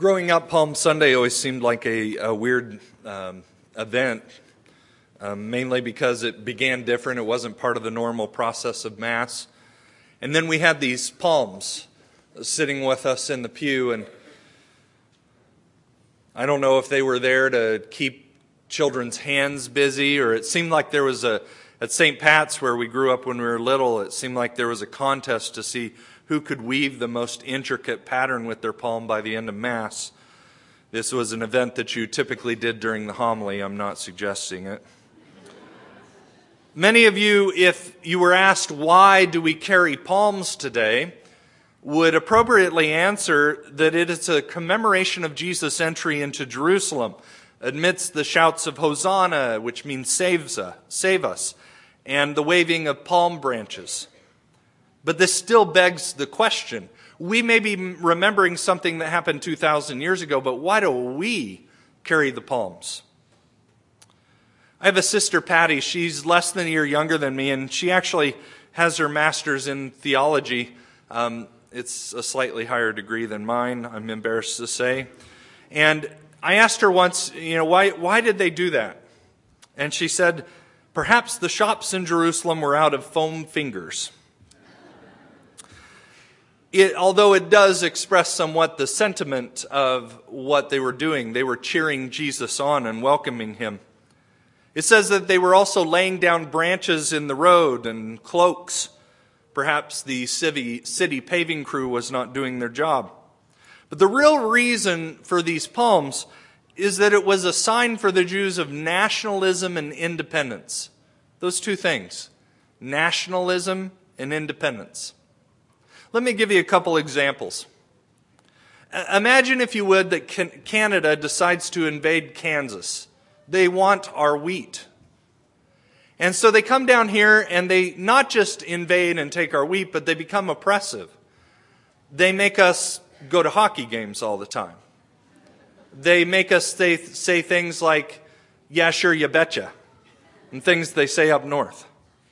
Growing up, Palm Sunday always seemed like a weird event, mainly because it began different. It wasn't part of the normal process of Mass. And then we had these palms sitting with us in the pew, and I don't know if they were there to keep children's hands busy, or it seemed like there was at St. Pat's, where we grew up when we were little, it seemed like there was a contest to see who could weave the most intricate pattern with their palm by the end of Mass. This was an event that you typically did during the homily. I'm not suggesting it. Many of you, if you were asked why do we carry palms today, would appropriately answer that it is a commemoration of Jesus' entry into Jerusalem amidst the shouts of Hosanna, which means save us, and the waving of palm branches. But this still begs the question. We may be remembering something that happened 2,000 years ago, but why do we carry the palms? I have a sister, Patty. She's less than a year younger than me, and she actually has her master's in theology. It's a slightly higher degree than mine, I'm embarrassed to say. And I asked her once, why did they do that? And she said, perhaps the shops in Jerusalem were out of foam fingers. Although it does express somewhat the sentiment of what they were doing. They were cheering Jesus on and welcoming him. It says that they were also laying down branches in the road and cloaks. Perhaps the city paving crew was not doing their job. But the real reason for these palms is that it was a sign for the Jews of nationalism and independence. Those two things, nationalism and independence. Let me give you a couple examples. Imagine, if you would, that Canada decides to invade Kansas. They want our wheat. And so they come down here and they not just invade and take our wheat, but they become oppressive. They make us go to hockey games all the time. They make us say things like, yeah, sure, you betcha, and things they say up north.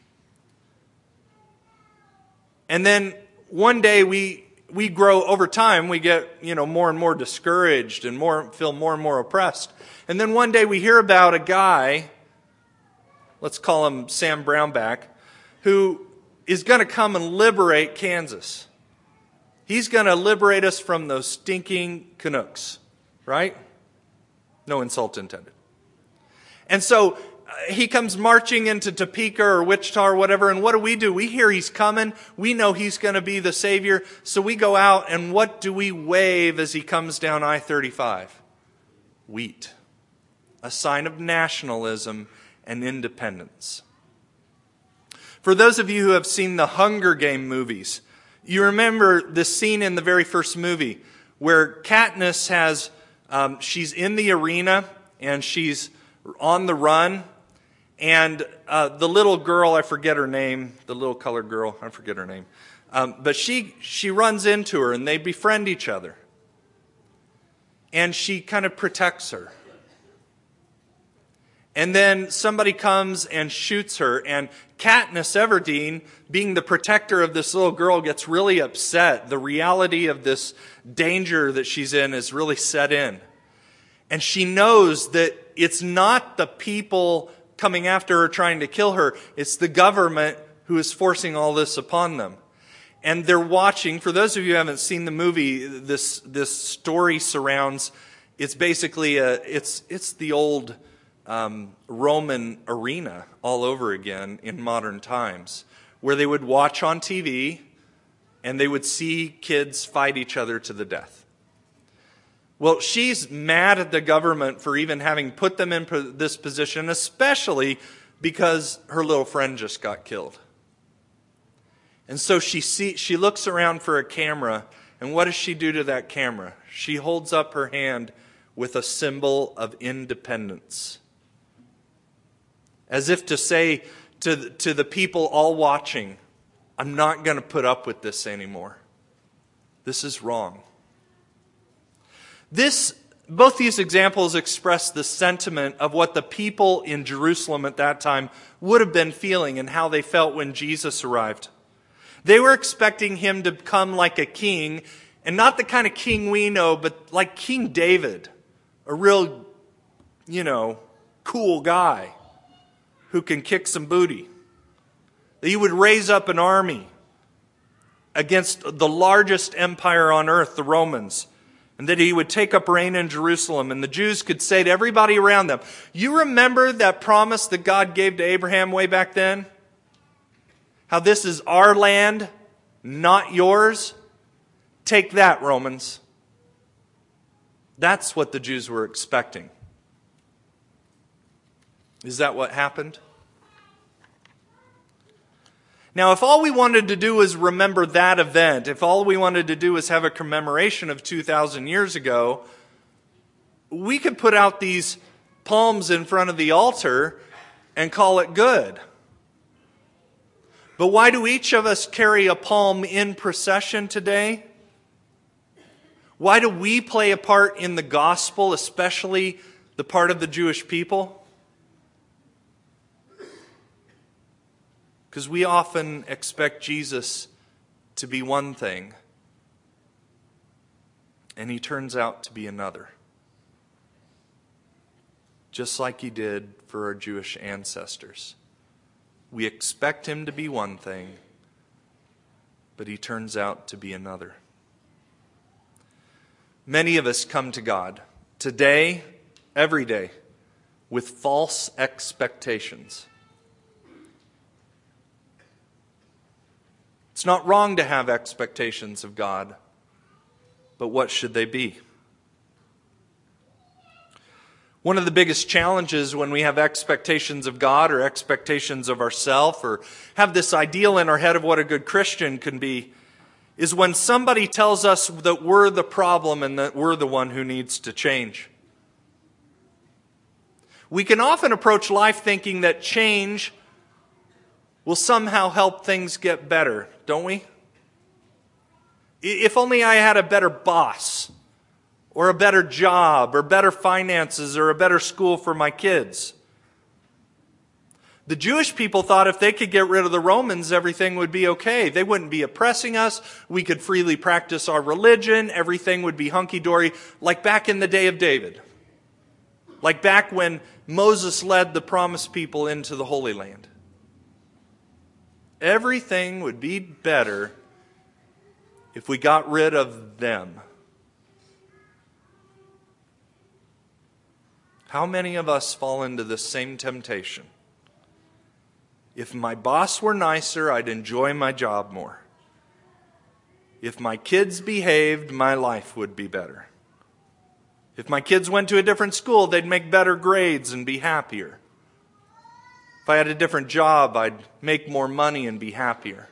And then one day we grow over time. We get more and more discouraged and feel more and more oppressed. And then one day we hear about a guy, let's call him Sam Brownback, who is going to come and liberate Kansas. He's going to liberate us from those stinking Canucks, right? No insult intended. And so he comes marching into Topeka or Wichita or whatever, and what do? We hear he's coming. We know he's going to be the Savior. So we go out, and what do we wave as he comes down I-35? Wheat. A sign of nationalism and independence. For those of you who have seen the Hunger Game movies, you remember this scene in the very first movie where Katniss she's in the arena and she's on the run. And the little girl, I forget her name, the little colored girl, I forget her name. But she runs into her and they befriend each other. And she kind of protects her. And then somebody comes and shoots her. And Katniss Everdeen, being the protector of this little girl, gets really upset. The reality of this danger that she's in is really set in. And she knows that it's not the people coming after her, trying to kill her. It's the government who is forcing all this upon them. And they're watching. For those of you who haven't seen the movie, this story surrounds, it's basically it's the old Roman arena all over again in modern times, where they would watch on TV and they would see kids fight each other to the death. Well, she's mad at the government for even having put them in this position, especially because her little friend just got killed. And so she looks around for a camera, and what does she do to that camera? She holds up her hand with a symbol of independence. As if to say to the people all watching, I'm not going to put up with this anymore. This is wrong. Both these examples express the sentiment of what the people in Jerusalem at that time would have been feeling and how they felt when Jesus arrived. They were expecting him to come like a king And not the kind of king we know, but like King David, a real, cool guy who can kick some booty. That he would raise up an army against the largest empire on earth, the Romans, and that he would take up reign in Jerusalem, and the Jews could say to everybody around them, you remember that promise that God gave to Abraham way back then? How this is our land, not yours? Take that, Romans. That's what the Jews were expecting. Is that what happened? Now, if all we wanted to do was remember that event, if all we wanted to do was have a commemoration of 2,000 years ago, we could put out these palms in front of the altar and call it good. But why do each of us carry a palm in procession today? Why do we play a part in the gospel, especially the part of the Jewish people? Because we often expect Jesus to be one thing, and he turns out to be another. Just like he did for our Jewish ancestors. We expect him to be one thing, but he turns out to be another. Many of us come to God today, every day, with false expectations. It's not wrong to have expectations of God, but what should they be? One of the biggest challenges when we have expectations of God or expectations of ourselves or have this ideal in our head of what a good Christian can be is when somebody tells us that we're the problem and that we're the one who needs to change. We can often approach life thinking that change will somehow help things get better, don't we? If only I had a better boss, or a better job, or better finances, or a better school for my kids. The Jewish people thought if they could get rid of the Romans, everything would be okay. They wouldn't be oppressing us. We could freely practice our religion. Everything would be hunky-dory, like back in the day of David. Like back when Moses led the promised people into the Holy Land. Everything would be better if we got rid of them. How many of us fall into the same temptation? If my boss were nicer, I'd enjoy my job more. If my kids behaved, my life would be better. If my kids went to a different school, they'd make better grades and be happier. If I had a different job, I'd make more money and be happier.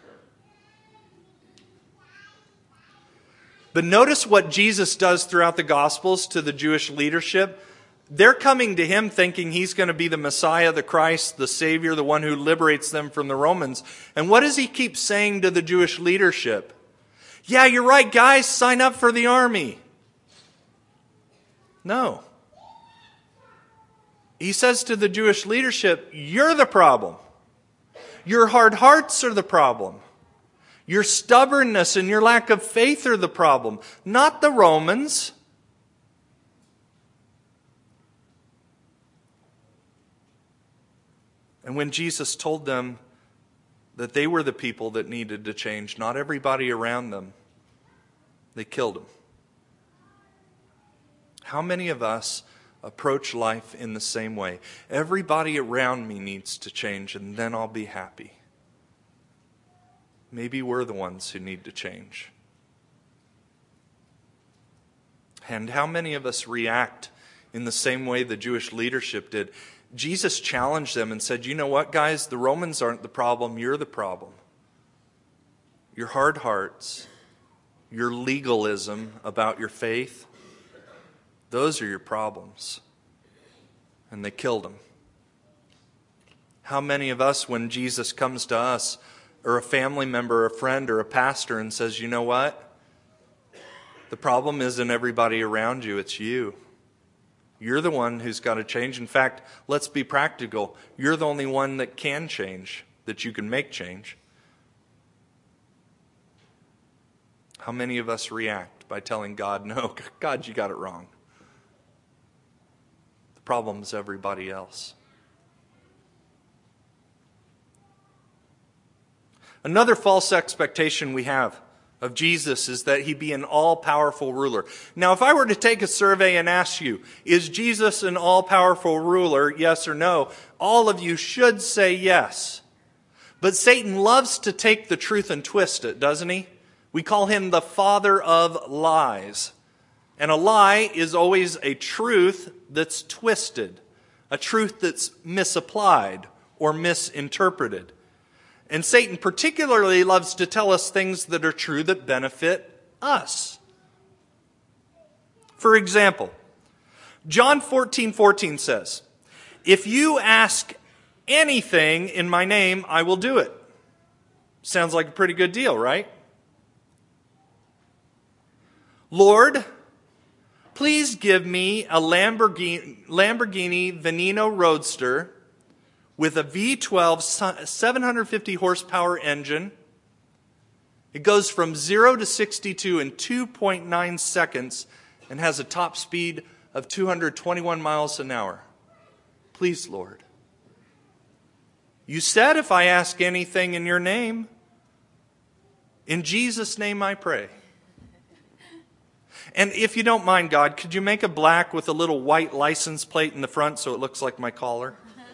But notice what Jesus does throughout the Gospels to the Jewish leadership. They're coming to him thinking he's going to be the Messiah, the Christ, the Savior, the one who liberates them from the Romans. And what does he keep saying to the Jewish leadership? Yeah, you're right, guys, sign up for the army. No. He says to the Jewish leadership, you're the problem. Your hard hearts are the problem. Your stubbornness and your lack of faith are the problem, not the Romans. And when Jesus told them that they were the people that needed to change, not everybody around them, they killed him. How many of us approach life in the same way? Everybody around me needs to change, and then I'll be happy. Maybe we're the ones who need to change. And how many of us react in the same way the Jewish leadership did? Jesus challenged them and said, you know what, guys? The Romans aren't the problem. You're the problem. Your hard hearts, your legalism about your faith, those are your problems. And they killed him. How many of us, when Jesus comes to us, or a family member, or a friend, or a pastor, and says, you know what? The problem isn't everybody around you, it's you. You're the one who's got to change. In fact, let's be practical. You're the only one that can change, that you can make change. How many of us react by telling God, no, God, you got it wrong. The problem is everybody else. Another false expectation we have of Jesus is that he be an all-powerful ruler. Now, if I were to take a survey and ask you, is Jesus an all-powerful ruler, yes or no? All of you should say yes. But Satan loves to take the truth and twist it, doesn't he? We call him the father of lies. And a lie is always a truth that's twisted, a truth that's misapplied or misinterpreted. And Satan particularly loves to tell us things that are true that benefit us. For example, John 14:14 says, "If you ask anything in my name, I will do it." Sounds like a pretty good deal, right? "Lord, please give me a Lamborghini Veneno Roadster with a V12 750 horsepower engine. It goes from 0 to 62 in 2.9 seconds and has a top speed of 221 miles an hour. Please, Lord. You said if I ask anything in your name, in Jesus' name I pray. And if you don't mind, God, could you make it black with a little white license plate in the front so it looks like my collar?"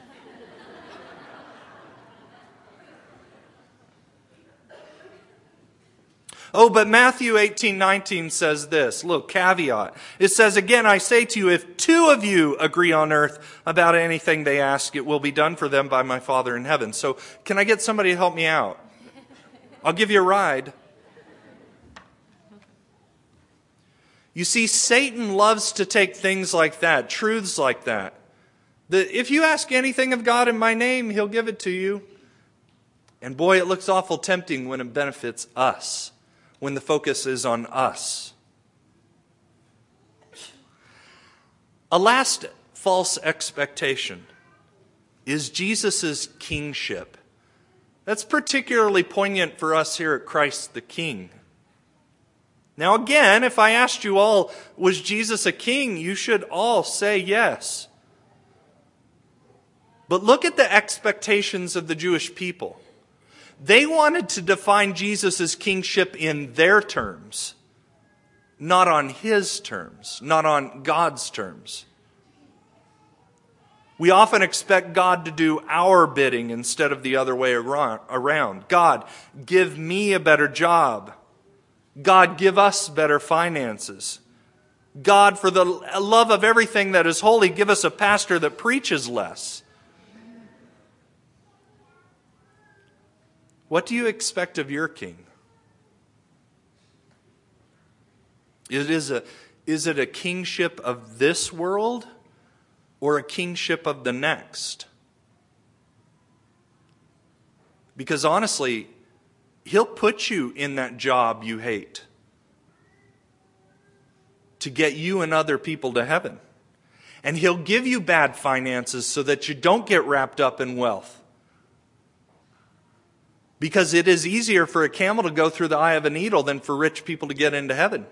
Oh, but Matthew 18:19 says this, little caveat. It says, "Again, I say to you, if two of you agree on earth about anything they ask, it will be done for them by my Father in heaven." So can I get somebody to help me out? I'll give you a ride. You see, Satan loves to take things like that, truths like that. That if you ask anything of God in my name, he'll give it to you. And boy, it looks awful tempting when it benefits us, when the focus is on us. A last false expectation is Jesus' kingship. That's particularly poignant for us here at Christ the King. Now again, if I asked you all, was Jesus a king? You should all say yes. But look at the expectations of the Jewish people. They wanted to define Jesus' kingship in their terms, not on his terms, not on God's terms. We often expect God to do our bidding instead of the other way around. God, give me a better job. God, give us better finances. God, for the love of everything that is holy, give us a pastor that preaches less. What do you expect of your king? Is it a kingship of this world or a kingship of the next? Because honestly, he'll put you in that job you hate to get you and other people to heaven. And he'll give you bad finances so that you don't get wrapped up in wealth. Because it is easier for a camel to go through the eye of a needle than for rich people to get into heaven.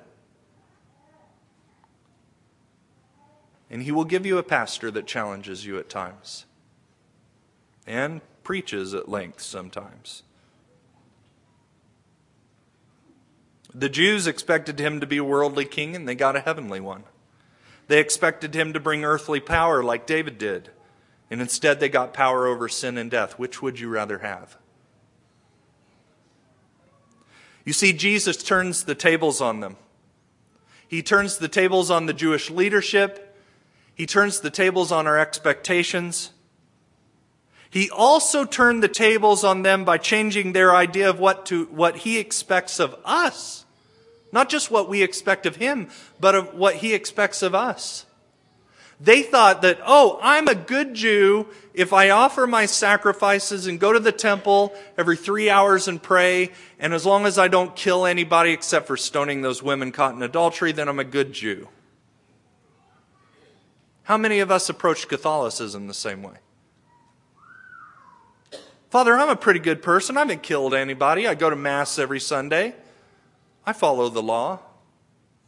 And he will give you a pastor that challenges you at times. And preaches at length sometimes. The Jews expected him to be a worldly king, and they got a heavenly one. They expected him to bring earthly power like David did. And instead they got power over sin and death. Which would you rather have? You see, Jesus turns the tables on them. He turns the tables on the Jewish leadership. He turns the tables on our expectations. He also turned the tables on them by changing their idea of what he expects of us. Not just what we expect of him, but of what he expects of us. They thought that, oh, I'm a good Jew if I offer my sacrifices and go to the temple every 3 hours and pray, and as long as I don't kill anybody except for stoning those women caught in adultery, then I'm a good Jew. How many of us approach Catholicism the same way? Father, I'm a pretty good person. I haven't killed anybody. I go to Mass every Sunday. I follow the law.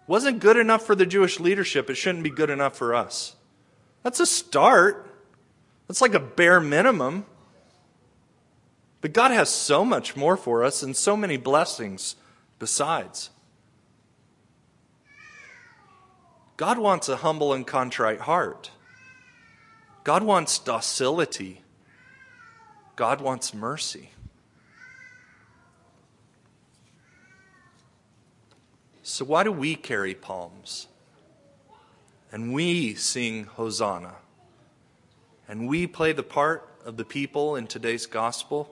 Wasn't good enough for the Jewish leadership. It shouldn't be good enough for us. That's a start. That's like a bare minimum. But God has so much more for us and so many blessings besides. God wants a humble and contrite heart. God wants docility. God wants mercy. So why do we carry palms? And we sing Hosanna? And we play the part of the people in today's gospel?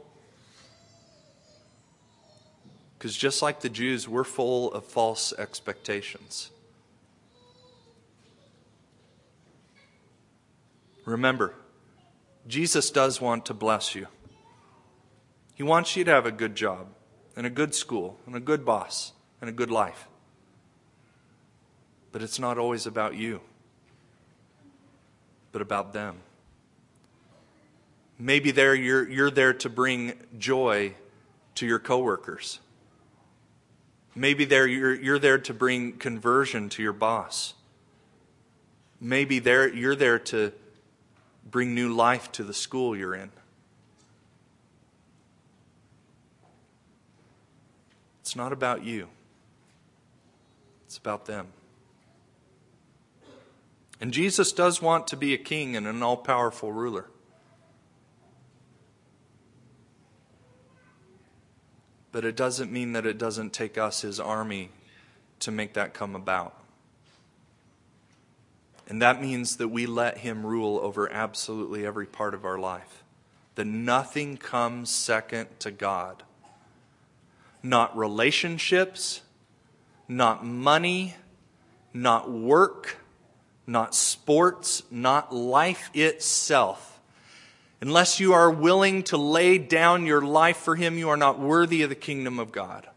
Because just like the Jews, we're full of false expectations. Remember, Jesus does want to bless you. He wants you to have a good job, and a good school, and a good boss, and a good life. But it's not always about you, but about them. Maybe you're there to bring joy to your coworkers. Maybe you're there to bring conversion to your boss. Maybe you're there to bring new life to the school you're in. It's not about you. It's about them. And Jesus does want to be a king and an all-powerful ruler. But it doesn't mean that it doesn't take us, his army, to make that come about. And that means that we let him rule over absolutely every part of our life. That nothing comes second to God. Not relationships, not money, not work, not sports, not life itself. Unless you are willing to lay down your life for him, you are not worthy of the kingdom of God.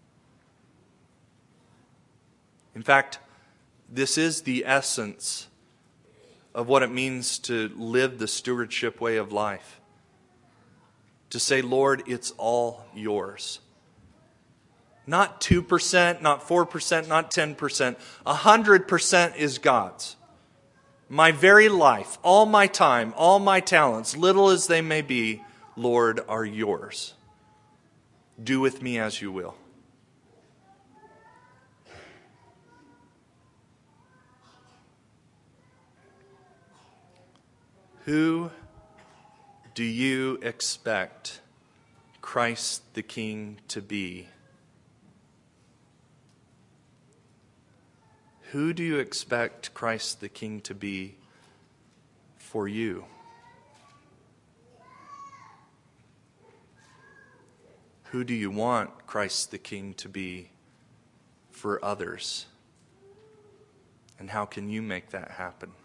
In fact, this is the essence of what it means to live the stewardship way of life. To say, Lord, it's all yours. Not 2%, not 4%, not 10%. 100% is God's. My very life, all my time, all my talents, little as they may be, Lord, are yours. Do with me as you will. Who do you expect Christ the King to be? Who do you expect Christ the King to be for you? Who do you want Christ the King to be for others? And how can you make that happen?